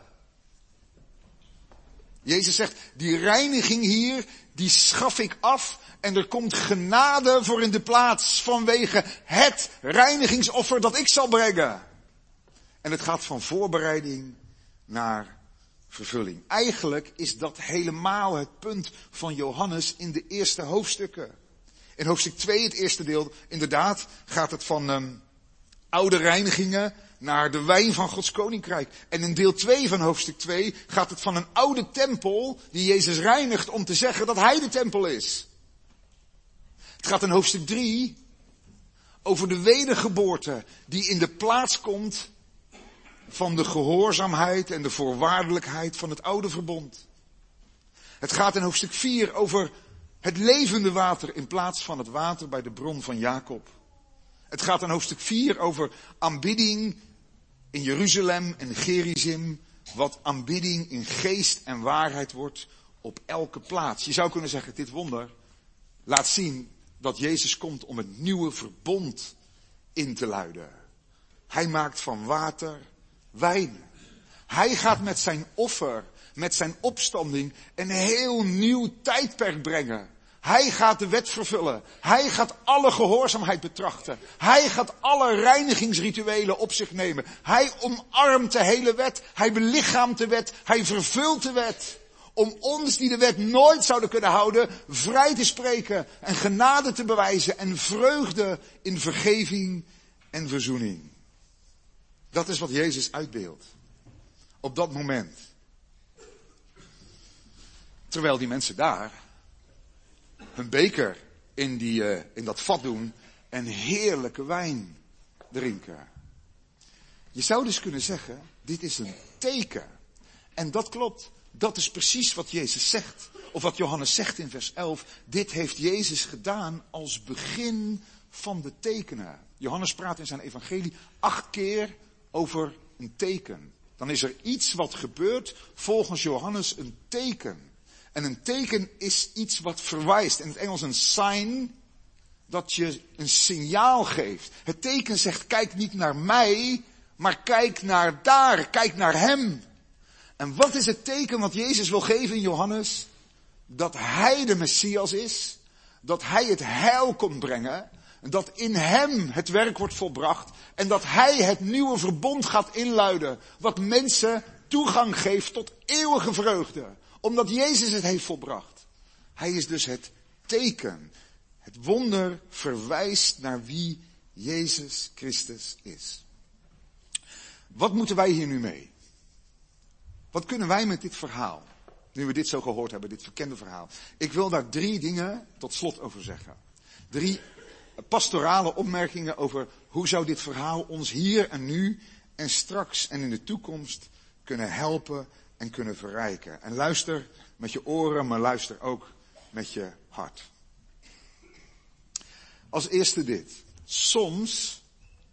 Jezus zegt, die reiniging hier, die schaf ik af en er komt genade voor in de plaats vanwege het reinigingsoffer dat ik zal brengen. En het gaat van voorbereiding naar vervulling. Eigenlijk is dat helemaal het punt van Johannes in de eerste hoofdstukken. In hoofdstuk 2, het eerste deel, inderdaad, gaat het van oude reinigingen naar de wijn van Gods koninkrijk. En in deel 2 van hoofdstuk 2 gaat het van een oude tempel die Jezus reinigt om te zeggen dat hij de tempel is. Het gaat in hoofdstuk 3 over de wedergeboorte die in de plaats komt van de gehoorzaamheid en de voorwaardelijkheid van het oude verbond. Het gaat in hoofdstuk 4 over het levende water in plaats van het water bij de bron van Jacob. Het gaat in hoofdstuk 4 over aanbidding in Jeruzalem en Gerizim, wat aanbidding in geest en waarheid wordt op elke plaats. Je zou kunnen zeggen, dit wonder laat zien dat Jezus komt om het nieuwe verbond in te luiden. Hij maakt van water wijn. Hij gaat met zijn offer, met zijn opstanding, een heel nieuw tijdperk brengen. Hij gaat de wet vervullen. Hij gaat alle gehoorzaamheid betrachten. Hij gaat alle reinigingsrituelen op zich nemen. Hij omarmt de hele wet. Hij belichaamt de wet. Hij vervult de wet. Om ons die de wet nooit zouden kunnen houden, vrij te spreken en genade te bewijzen en vreugde in vergeving en verzoening. Dat is wat Jezus uitbeeldt. Op dat moment. Terwijl die mensen daar hun beker in dat vat doen en heerlijke wijn drinken. Je zou dus kunnen zeggen, dit is een teken. En dat klopt. Dat is precies wat Jezus zegt. Of wat Johannes zegt in vers 11. Dit heeft Jezus gedaan als begin van de tekenen. Johannes praat in zijn evangelie 8 keer over een teken. Dan is er iets wat gebeurt volgens Johannes een teken. En een teken is iets wat verwijst. In het Engels een sign, dat je een signaal geeft. Het teken zegt, kijk niet naar mij, maar kijk naar daar, kijk naar hem. En wat is het teken wat Jezus wil geven in Johannes? Dat hij de Messias is, dat hij het heil komt brengen, dat in hem het werk wordt volbracht en dat hij het nieuwe verbond gaat inluiden, wat mensen toegang geeft tot eeuwige vreugde, omdat Jezus het heeft volbracht. Hij is dus het teken. Het wonder verwijst naar wie Jezus Christus is. Wat moeten wij hier nu mee? Wat kunnen wij met dit verhaal? Nu we dit zo gehoord hebben, dit verkende verhaal. Ik wil daar 3 dingen tot slot over zeggen. 3 pastorale opmerkingen over hoe zou dit verhaal ons hier en nu en straks en in de toekomst kunnen helpen en kunnen verrijken. En luister met je oren, maar luister ook met je hart. Als eerste dit. Soms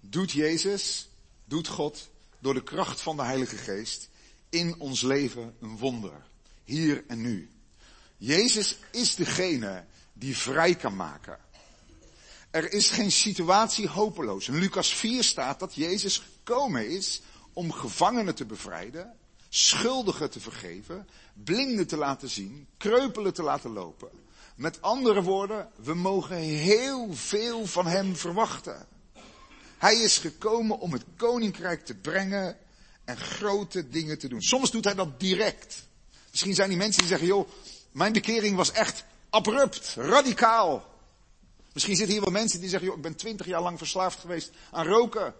doet God door de kracht van de Heilige Geest in ons leven een wonder. Hier en nu. Jezus is degene die vrij kan maken. Er is geen situatie hopeloos. In Lucas 4 staat dat Jezus gekomen is om gevangenen te bevrijden, schuldigen te vergeven, blinden te laten zien, kreupelen te laten lopen. Met andere woorden, we mogen heel veel van hem verwachten. Hij is gekomen om het koninkrijk te brengen en grote dingen te doen. Soms doet hij dat direct. Misschien zijn die mensen die zeggen, joh, mijn bekering was echt abrupt, radicaal. Misschien zitten hier wel mensen die zeggen, joh, ik ben 20 jaar lang verslaafd geweest aan roken.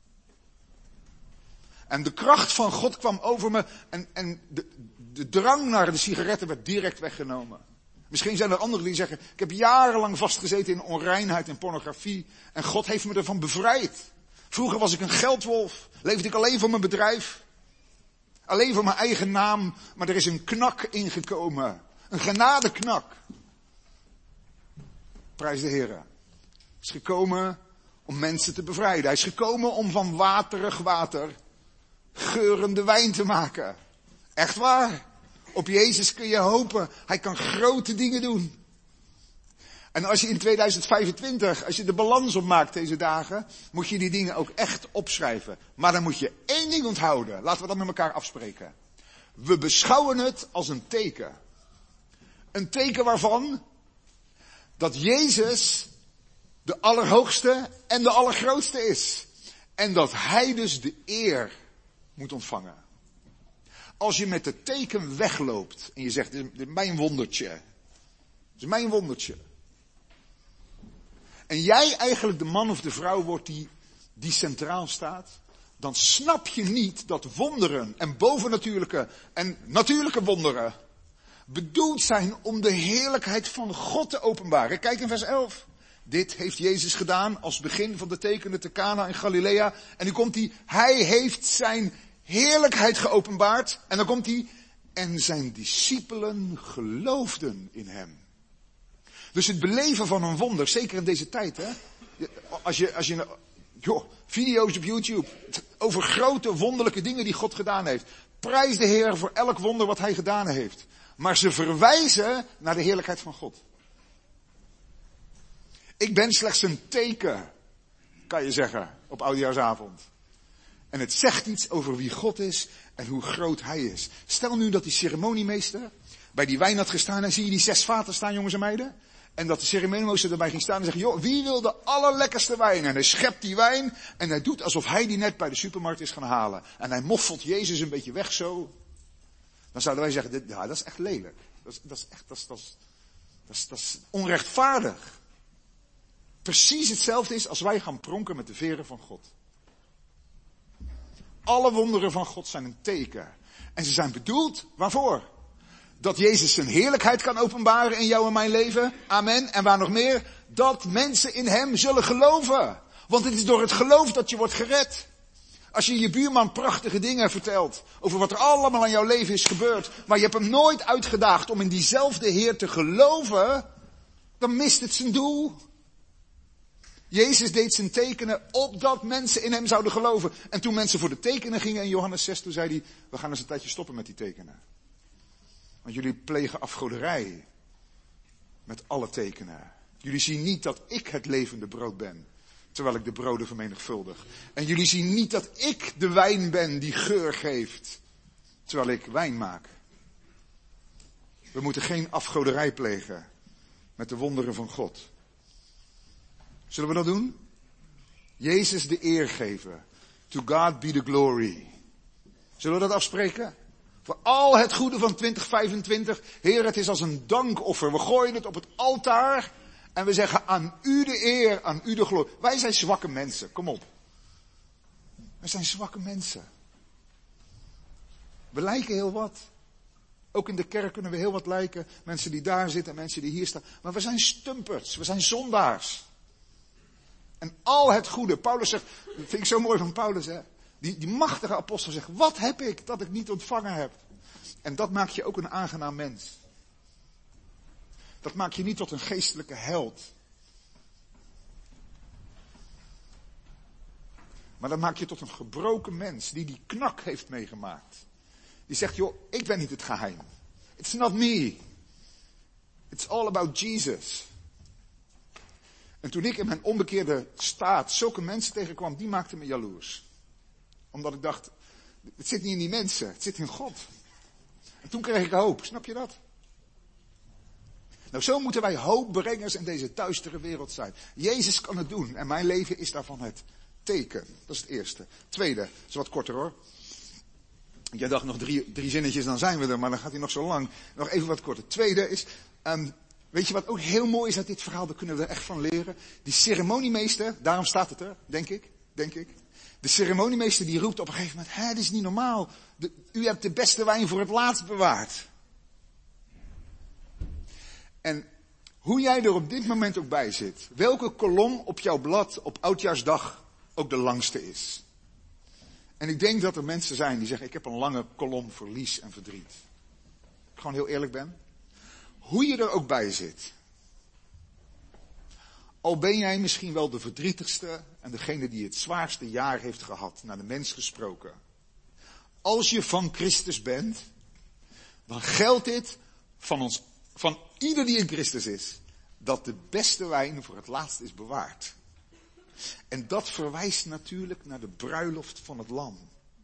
En de kracht van God kwam over me en de drang naar de sigaretten werd direct weggenomen. Misschien zijn er anderen die zeggen, ik heb jarenlang vastgezeten in onreinheid en pornografie en God heeft me ervan bevrijd. Vroeger was ik een geldwolf, leefde ik alleen voor mijn bedrijf, alleen voor mijn eigen naam, maar er is een knak ingekomen, een genadeknak. Prijs de Heer. Hij is gekomen om mensen te bevrijden. Hij is gekomen om van waterig water geurende wijn te maken. Echt waar. Op Jezus kun je hopen. Hij kan grote dingen doen. En als je in 2025, als je de balans opmaakt deze dagen, moet je die dingen ook echt opschrijven. Maar dan moet je 1 ding onthouden. Laten we dat met elkaar afspreken. We beschouwen het als een teken. Een teken waarvan? Dat Jezus de allerhoogste en de allergrootste is. En dat hij dus de eer moet ontvangen. Als je met het teken wegloopt en je zegt, dit is mijn wondertje. Dit is mijn wondertje. En jij eigenlijk de man of de vrouw wordt die centraal staat. Dan snap je niet dat wonderen en bovennatuurlijke en natuurlijke wonderen bedoeld zijn om de heerlijkheid van God te openbaren. Kijk in vers 11. Dit heeft Jezus gedaan als begin van de tekenen te Cana in Galilea. En nu komt hij heeft zijn heerlijkheid geopenbaard. En dan komt hij, en zijn discipelen geloofden in hem. Dus het beleven van een wonder, zeker in deze tijd, hè. Als je video's op YouTube over grote wonderlijke dingen die God gedaan heeft. Prijs de Heer voor elk wonder wat hij gedaan heeft. Maar ze verwijzen naar de heerlijkheid van God. Ik ben slechts een teken, kan je zeggen, op Oudejaarsavond. En het zegt iets over wie God is en hoe groot hij is. Stel nu dat die ceremoniemeester bij die wijn had gestaan en zie je die 6 vaten staan, jongens en meiden. En dat de ceremoniemeester erbij ging staan en zegt, joh, wie wil de allerlekkerste wijn? En hij schept die wijn en hij doet alsof hij die net bij de supermarkt is gaan halen. En hij moffelt Jezus een beetje weg zo. Dan zouden wij zeggen, dat is echt lelijk. Dat is onrechtvaardig. Precies hetzelfde is als wij gaan pronken met de veren van God. Alle wonderen van God zijn een teken. En ze zijn bedoeld, waarvoor? Dat Jezus zijn heerlijkheid kan openbaren in jou en mijn leven. Amen. En waar nog meer? Dat mensen in hem zullen geloven. Want het is door het geloof dat je wordt gered. Als je je buurman prachtige dingen vertelt over wat er allemaal aan jouw leven is gebeurd, maar je hebt hem nooit uitgedaagd om in diezelfde Heer te geloven, dan mist het zijn doel. Jezus deed zijn tekenen opdat mensen in hem zouden geloven. En toen mensen voor de tekenen gingen in Johannes 6, toen zei hij, we gaan eens een tijdje stoppen met die tekenen. Want jullie plegen afgoderij met alle tekenen. Jullie zien niet dat ik het levende brood ben, terwijl ik de broden vermenigvuldig. En jullie zien niet dat ik de wijn ben die geur geeft, terwijl ik wijn maak. We moeten geen afgoderij plegen met de wonderen van God. Zullen we dat doen? Jezus de eer geven. To God be the glory. Zullen we dat afspreken? Voor al het goede van 2025. Heer, het is als een dankoffer. We gooien het op het altaar. En we zeggen aan u de eer, aan u de glorie. Wij zijn zwakke mensen, kom op. Wij zijn zwakke mensen. We lijken heel wat. Ook in de kerk kunnen we heel wat lijken. Mensen die daar zitten, mensen die hier staan. Maar we zijn stumperts, we zijn zondaars. En al het goede, Paulus zegt, dat vind ik zo mooi van Paulus, hè. Die machtige apostel zegt, wat heb ik dat ik niet ontvangen heb? En dat maakt je ook een aangenaam mens. Dat maakt je niet tot een geestelijke held. Maar dat maakt je tot een gebroken mens die knak heeft meegemaakt. Die zegt, joh, ik ben niet het geheim. It's not me. It's all about Jesus. En toen ik in mijn onbekeerde staat zulke mensen tegenkwam, die maakten me jaloers. Omdat ik dacht, het zit niet in die mensen, het zit in God. En toen kreeg ik hoop, snap je dat? Nou, zo moeten wij hoopbrengers in deze duistere wereld zijn. Jezus kan het doen en mijn leven is daarvan het teken. Dat is het eerste. Tweede, is wat korter hoor. Jij dacht nog drie zinnetjes, dan zijn we er, maar dan gaat hij nog zo lang. Nog even wat korter. Tweede is, weet je wat ook heel mooi is uit dit verhaal, daar kunnen we er echt van leren. Die ceremoniemeester, daarom staat het er, denk ik. De ceremoniemeester die roept op een gegeven moment, dit is niet normaal. U hebt de beste wijn voor het laatst bewaard. En hoe jij er op dit moment ook bij zit, welke kolom op jouw blad op Oudjaarsdag ook de langste is. En ik denk dat er mensen zijn die zeggen, ik heb een lange kolom verlies en verdriet. Als ik gewoon heel eerlijk ben. Hoe je er ook bij zit. Al ben jij misschien wel de verdrietigste en degene die het zwaarste jaar heeft gehad, naar de mens gesproken. Als je van Christus bent, dan geldt dit van ieder die in Christus is, dat de beste wijn voor het laatst is bewaard. En dat verwijst natuurlijk naar de bruiloft van het lam.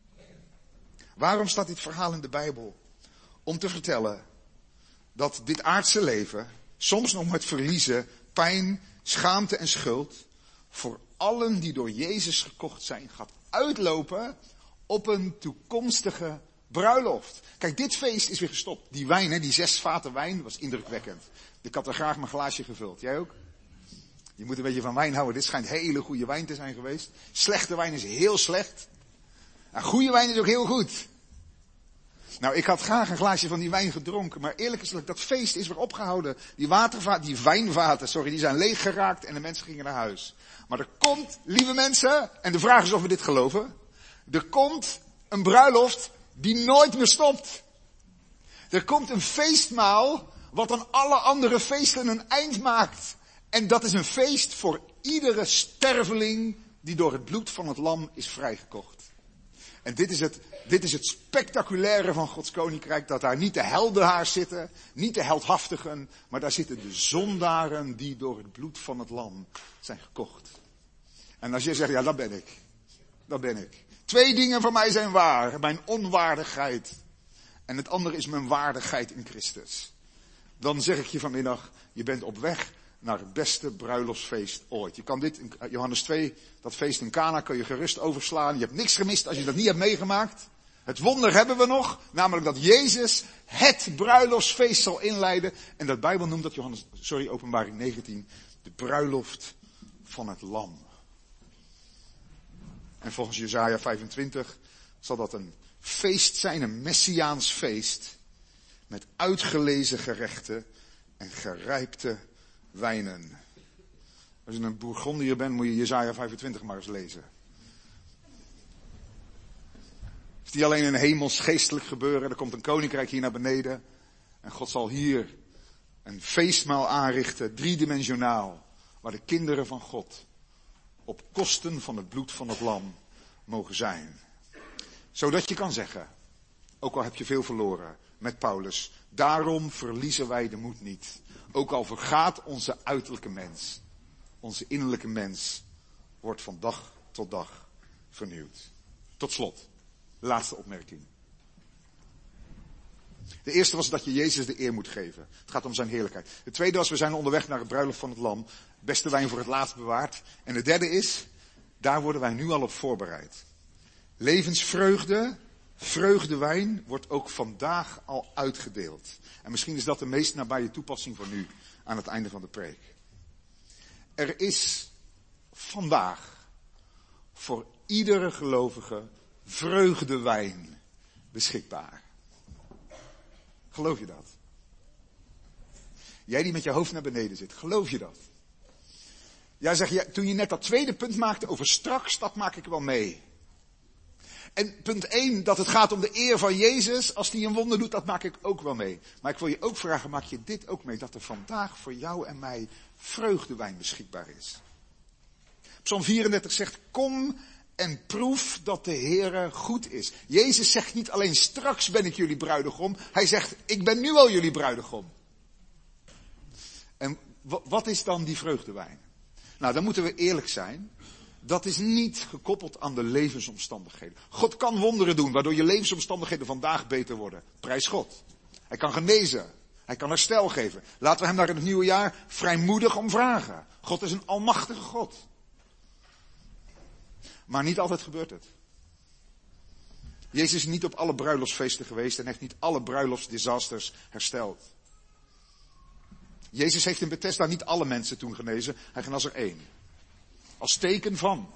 Waarom staat dit verhaal in de Bijbel? Om te vertellen dat dit aardse leven, soms nog met verliezen, pijn, schaamte en schuld, voor allen die door Jezus gekocht zijn, gaat uitlopen op een toekomstige bruiloft. Kijk, dit feest is weer gestopt. Die wijn, die 6 vaten wijn, was indrukwekkend. Ik had er graag mijn glaasje gevuld. Jij ook? Je moet een beetje van wijn houden. Dit schijnt hele goede wijn te zijn geweest. Slechte wijn is heel slecht. En goede wijn is ook heel goed. Nou, ik had graag een glaasje van die wijn gedronken. Maar eerlijk gezegd, dat feest is weer opgehouden. Die wijnvaten, die zijn leeggeraakt en de mensen gingen naar huis. Maar er komt, lieve mensen, en de vraag is of we dit geloven. Er komt een bruiloft die nooit meer stopt. Er komt een feestmaal wat aan alle andere feesten een eind maakt. En dat is een feest voor iedere sterveling die door het bloed van het lam is vrijgekocht. En dit is het spectaculaire van Gods koninkrijk, dat daar niet de heldenhaars zitten, niet de heldhaftigen, maar daar zitten de zondaren die door het bloed van het lam zijn gekocht. En als je zegt, ja, dat ben ik. 2 dingen van mij zijn waar, mijn onwaardigheid. En het andere is mijn waardigheid in Christus. Dan zeg ik je vanmiddag, je bent op weg naar het beste bruiloftsfeest ooit. Je kan dit, in Johannes 2, dat feest in Cana, kun je gerust overslaan. Je hebt niks gemist als je dat niet hebt meegemaakt. Het wonder hebben we nog, namelijk dat Jezus het bruiloftsfeest zal inleiden. En de Bijbel noemt dat Openbaring 19, de bruiloft van het lam. En volgens Jesaja 25 zal dat een feest zijn, een messiaans feest, met uitgelezen gerechten en gerijpte wijnen. Als je een Bourgondiër bent, moet je Jesaja 25 maar eens lezen. Het is niet alleen een hemels geestelijk gebeuren, er komt een koninkrijk hier naar beneden. En God zal hier een feestmaal aanrichten, 3-dimensionaal, waar de kinderen van God op kosten van het bloed van het lam mogen zijn. Zodat je kan zeggen, ook al heb je veel verloren met Paulus, daarom verliezen wij de moed niet. Ook al vergaat onze uiterlijke mens, onze innerlijke mens wordt van dag tot dag vernieuwd. Tot slot, laatste opmerking. De eerste was dat je Jezus de eer moet geven. Het gaat om zijn heerlijkheid. De tweede was, we zijn onderweg naar het bruiloft van het lam. Beste wijn voor het laatst bewaard. En de derde is, daar worden wij nu al op voorbereid. Levensvreugde, vreugdewijn, wordt ook vandaag al uitgedeeld. En misschien is dat de meest nabije toepassing voor nu, aan het einde van de preek. Er is vandaag voor iedere gelovige vreugdewijn beschikbaar. Geloof je dat? Jij die met je hoofd naar beneden zit, geloof je dat? Jij zegt, toen je net dat tweede punt maakte over straks, dat maak ik wel mee. En punt 1, dat het gaat om de eer van Jezus, als hij een wonder doet, dat maak ik ook wel mee. Maar ik wil je ook vragen, maak je dit ook mee, dat er vandaag voor jou en mij vreugdewijn beschikbaar is? Psalm 34 zegt, kom en proef dat de Heere goed is. Jezus zegt niet alleen straks ben ik jullie bruidegom. Hij zegt, ik ben nu al jullie bruidegom. En wat is dan die vreugdewijn? Nou, dan moeten we eerlijk zijn. Dat is niet gekoppeld aan de levensomstandigheden. God kan wonderen doen, waardoor je levensomstandigheden vandaag beter worden. Prijs God. Hij kan genezen. Hij kan herstel geven. Laten we hem daar in het nieuwe jaar vrijmoedig om vragen. God is een almachtige God. Maar niet altijd gebeurt het. Jezus is niet op alle bruiloftsfeesten geweest en heeft niet alle bruiloftsdisasters hersteld. Jezus heeft in Bethesda niet alle mensen toen genezen. Hij genas er 1. Als teken van.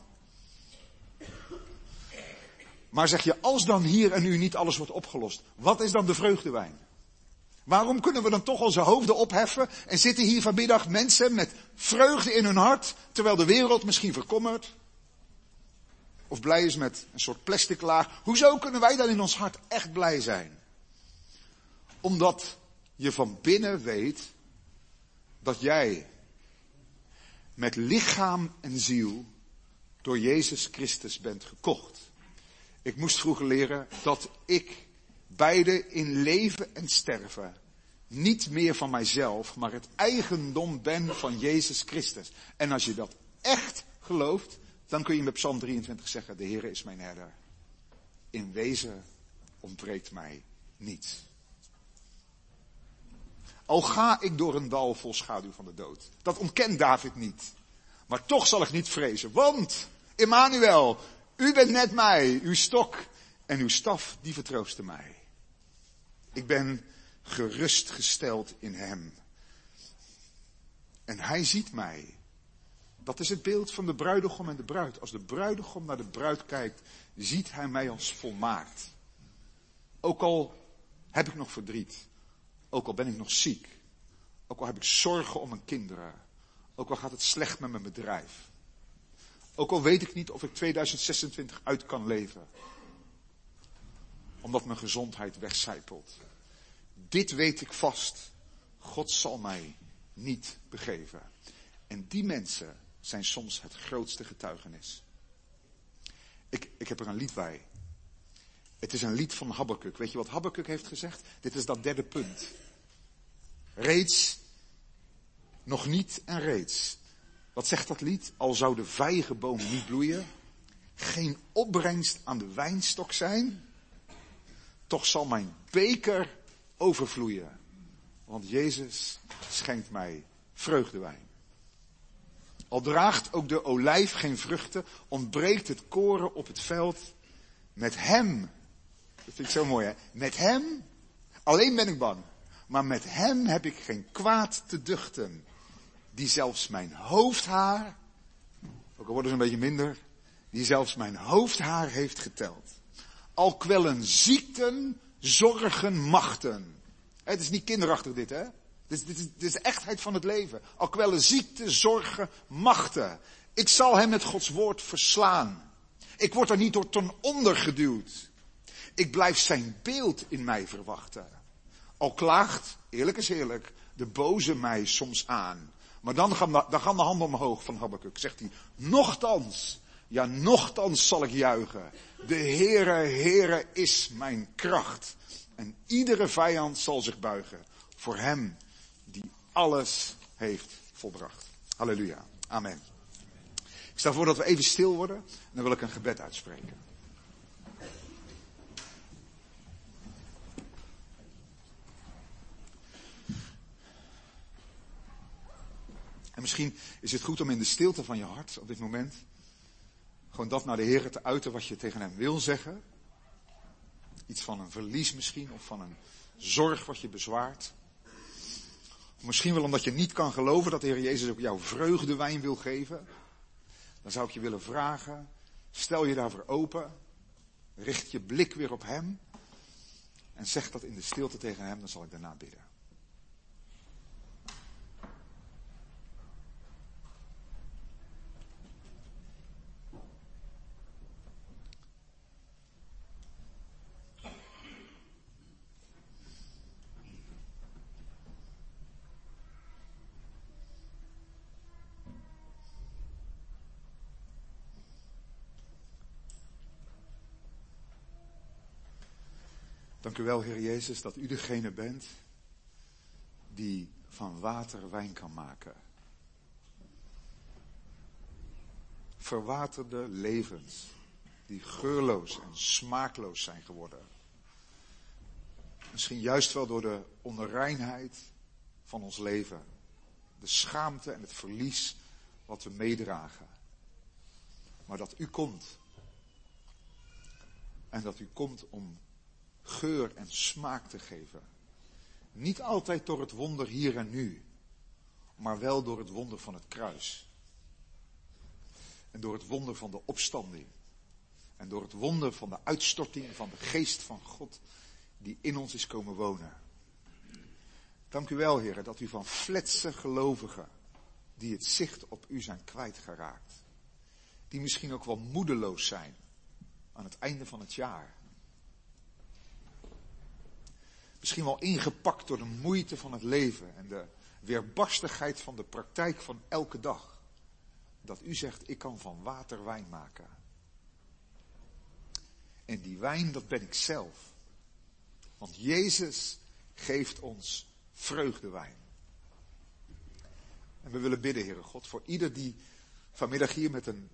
Maar zeg je, als dan hier en nu niet alles wordt opgelost, wat is dan de vreugdewijn? Waarom kunnen we dan toch onze hoofden opheffen en zitten hier vanmiddag mensen met vreugde in hun hart, terwijl de wereld misschien verkommert? Of blij is met een soort plastic laag. Hoezo kunnen wij dan in ons hart echt blij zijn? Omdat je van binnen weet dat jij met lichaam en ziel door Jezus Christus bent gekocht. Ik moest vroeger leren dat ik beide in leven en sterven niet meer van mijzelf, maar het eigendom ben van Jezus Christus. En als je dat echt gelooft, dan kun je met Psalm 23 zeggen, de Heere is mijn herder. In wezen ontbreekt mij niets. Al ga ik door een dal vol schaduw van de dood. Dat ontkent David niet. Maar toch zal ik niet vrezen. Want, Emmanuel, u bent met mij. Uw stok en uw staf, die vertroosten mij. Ik ben gerustgesteld in hem. En hij ziet mij. Dat is het beeld van de bruidegom en de bruid. Als de bruidegom naar de bruid kijkt, ziet hij mij als volmaakt. Ook al heb ik nog verdriet. Ook al ben ik nog ziek. Ook al heb ik zorgen om mijn kinderen. Ook al gaat het slecht met mijn bedrijf. Ook al weet ik niet of ik 2026 uit kan leven. Omdat mijn gezondheid wegcijpelt. Dit weet ik vast. God zal mij niet begeven. En die mensen zijn soms het grootste getuigenis. Ik heb er een lied bij. Het is een lied van Habakuk. Weet je wat Habakuk heeft gezegd? Dit is dat derde punt. Reeds, nog niet en reeds. Wat zegt dat lied? Al zou de vijgenboom niet bloeien, geen opbrengst aan de wijnstok zijn, toch zal mijn beker overvloeien. Want Jezus schenkt mij vreugdewijn. Al draagt ook de olijf geen vruchten, ontbreekt het koren op het veld. Met hem, dat vind ik zo mooi hè, met hem, alleen ben ik bang, maar met hem heb ik geen kwaad te duchten. Die zelfs mijn hoofdhaar, ook al worden ze een beetje minder, die zelfs mijn hoofdhaar heeft geteld. Al kwellen ziekten, zorgen, machten. Het is niet kinderachtig dit hè. Dit is de echtheid van het leven. Al kwellen ziekte, zorgen, machten. Ik zal hem met Gods woord verslaan. Ik word er niet door ten onder geduwd. Ik blijf zijn beeld in mij verwachten. Al klaagt, eerlijk is eerlijk, de boze mij soms aan. Maar dan gaan de handen omhoog van Habakuk. Zegt hij, nochtans, ja nochtans zal ik juichen. De Heere is mijn kracht. En iedere vijand zal zich buigen voor hem die alles heeft volbracht. Halleluja. Amen. Ik stel voor dat we even stil worden en dan wil ik een gebed uitspreken. En misschien is het goed om in de stilte van je hart op dit moment gewoon dat naar de Heer te uiten wat je tegen hem wil zeggen. Iets van een verlies misschien of van een zorg wat je bezwaart. Of misschien wel omdat je niet kan geloven dat de Heer Jezus ook jou vreugdewijn wil geven. Dan zou ik je willen vragen, stel je daarvoor open, richt je blik weer op hem en zeg dat in de stilte tegen hem, dan zal ik daarna bidden. Dank u wel, Heer Jezus, dat u degene bent die van water wijn kan maken. Verwaterde levens die geurloos en smaakloos zijn geworden. Misschien juist wel door de onreinheid van ons leven. De schaamte en het verlies wat we meedragen. Maar dat u komt. En dat u komt om geur en smaak te geven. Niet altijd door het wonder hier en nu, maar wel door het wonder van het kruis. En door het wonder van de opstanding. En door het wonder van de uitstorting van de geest van God die in ons is komen wonen. Dank u wel, Heer, dat u van fletse gelovigen die het zicht op u zijn kwijtgeraakt. Die misschien ook wel moedeloos zijn aan het einde van het jaar. Misschien wel ingepakt door de moeite van het leven en de weerbarstigheid van de praktijk van elke dag. Dat u zegt, ik kan van water wijn maken. En die wijn, dat ben ik zelf. Want Jezus geeft ons vreugdewijn. En we willen bidden, Heere God, voor ieder die vanmiddag hier met een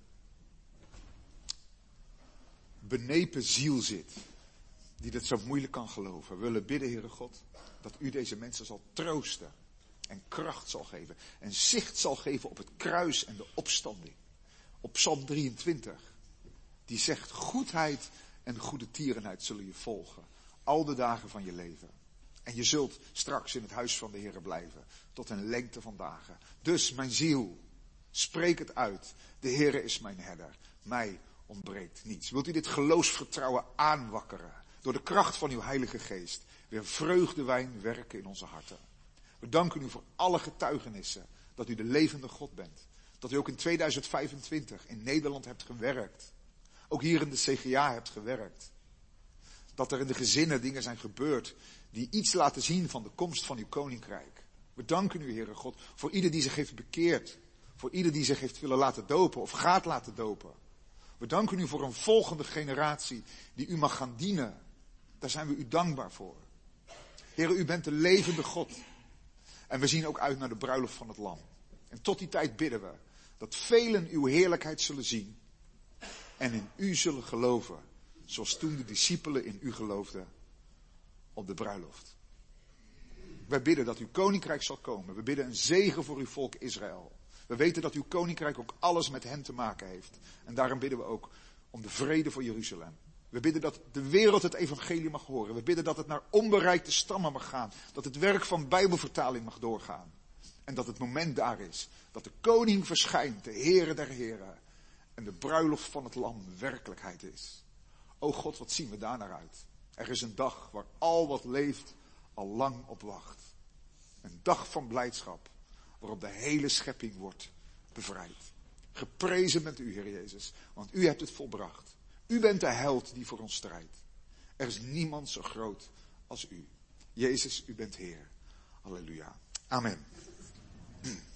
benepen ziel zit. Die dit zo moeilijk kan geloven. We willen bidden, Heere God, dat u deze mensen zal troosten. En kracht zal geven. En zicht zal geven op het kruis en de opstanding. Op Psalm 23. Die zegt, goedheid en goede tierenheid zullen je volgen. Al de dagen van je leven. En je zult straks in het huis van de Heere blijven. Tot een lengte van dagen. Dus mijn ziel, spreek het uit. De Heere is mijn herder. Mij ontbreekt niets. Wilt u dit geloofsvertrouwen aanwakkeren? Door de kracht van uw Heilige Geest. Weer vreugdewijn werken in onze harten. We danken u voor alle getuigenissen. Dat u de levende God bent. Dat u ook in 2025 in Nederland hebt gewerkt. Ook hier in de CGA hebt gewerkt. Dat er in de gezinnen dingen zijn gebeurd. Die iets laten zien van de komst van uw koninkrijk. We danken u, Heere God, voor ieder die zich heeft bekeerd. Voor ieder die zich heeft willen laten dopen of gaat laten dopen. We danken u voor een volgende generatie die u mag gaan dienen. Daar zijn we u dankbaar voor. Heere, u bent de levende God. En we zien ook uit naar de bruiloft van het Lam. En tot die tijd bidden we dat velen uw heerlijkheid zullen zien. En in u zullen geloven. Zoals toen de discipelen in u geloofden op de bruiloft. Wij bidden dat uw koninkrijk zal komen. We bidden een zegen voor uw volk Israël. We weten dat uw koninkrijk ook alles met hen te maken heeft. En daarom bidden we ook om de vrede voor Jeruzalem. We bidden dat de wereld het evangelie mag horen. We bidden dat het naar onbereikte stammen mag gaan. Dat het werk van bijbelvertaling mag doorgaan. En dat het moment daar is dat de koning verschijnt, de Heere der Heren. En de bruiloft van het Lam werkelijkheid is. O God, wat zien we daar naar uit. Er is een dag waar al wat leeft al lang op wacht. Een dag van blijdschap waarop de hele schepping wordt bevrijd. Geprezen bent u, Heer Jezus, want u hebt het volbracht. U bent de held die voor ons strijdt. Er is niemand zo groot als u. Jezus, u bent Heer. Halleluja. Amen.